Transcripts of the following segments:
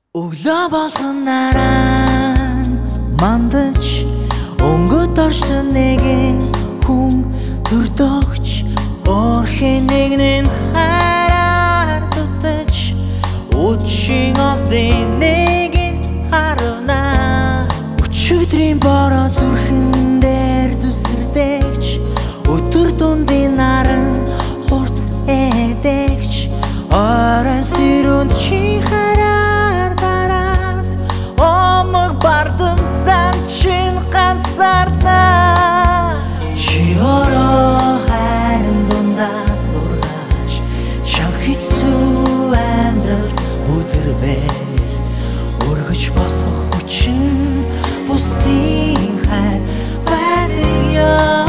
Өглөө болгон наран мандаж өнгөт оршин нэгэн хүн төрдөгч орхийн нэгнэн хараар дутаж өчийн ослын нэгэн харна өчигдрийн бороо зүрхэн дээр зүсэрдэгч өдөр дундын наран хурц эдэгч орон сэрүүнд чи хараар дараад омог бардам цан чин ганцаардаа чи ороо хайрын дундаа сургаж чам хэцүү амьдралд өдрвэй өргөж босох хүчин бусдын хайр байдаг ёо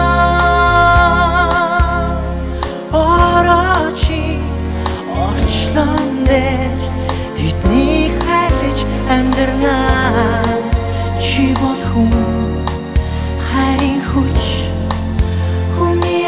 орчлон дээр тэднийг хайрлаж амьдрнаа чи бол хүн хайрын хүч хүний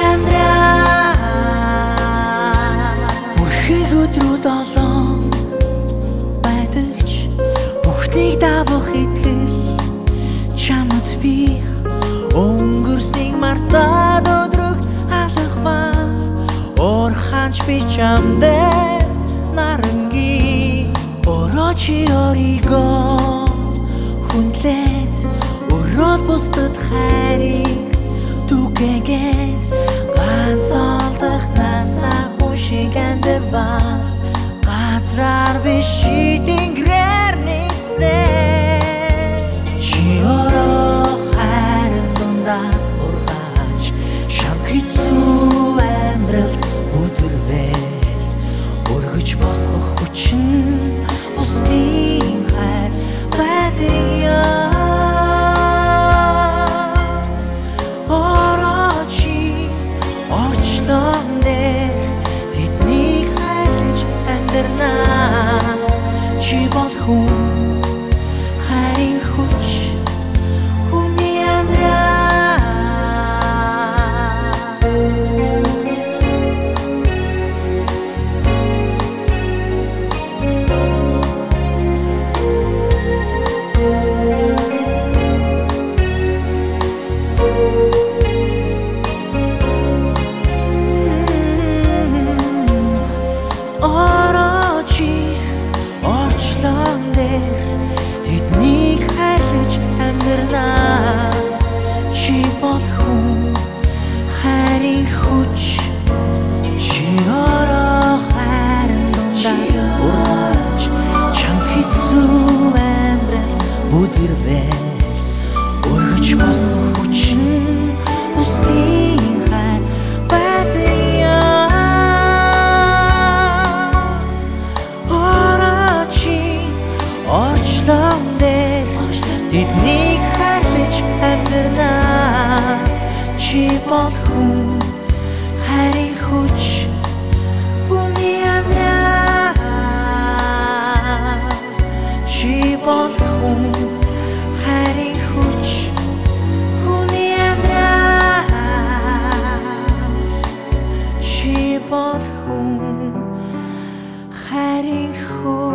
амьдраа бүрхэг өдрүүд олон байдагч бүхнийг давах итгэл чамд би өнгөрснийг мартаад өдрөг алхаваа орханч би чамдээ наранги ороо чи оригоо хүнлээд өрөөл бусдад хайрыг түгээгээд ганц олдохнасаа хүшиг амьдрваа газраар биш тэнгэрээр нийслээ чи ороо хайрын дундаас ургаж чам хэцүү амьдралд өдрвэй өргөж босгох хүчин бусдын хайр байдаг ёо ороо чи орчлон дээр тэднийг хайрлаж амьдрнаа чи бол хүн хайрын хүч хүний амьдраа ороо чи орчлон дээр тэднийг хайрлаж амьдрнаа чи бол хүн хайрын хүч чи ороо хайрын дундаас ургаж чам хэцүү амьдрал өдрвэй өргөж босгох хүчин бусдын хайр байдаг ёо орчлон дээр тэднийг хайрлаж амьдрнаа чи бол хүн хайрын хүч хүний амьдраа чи бол хүн хайрын хүч хүний амьдраа чи бол хүн хайрын хүч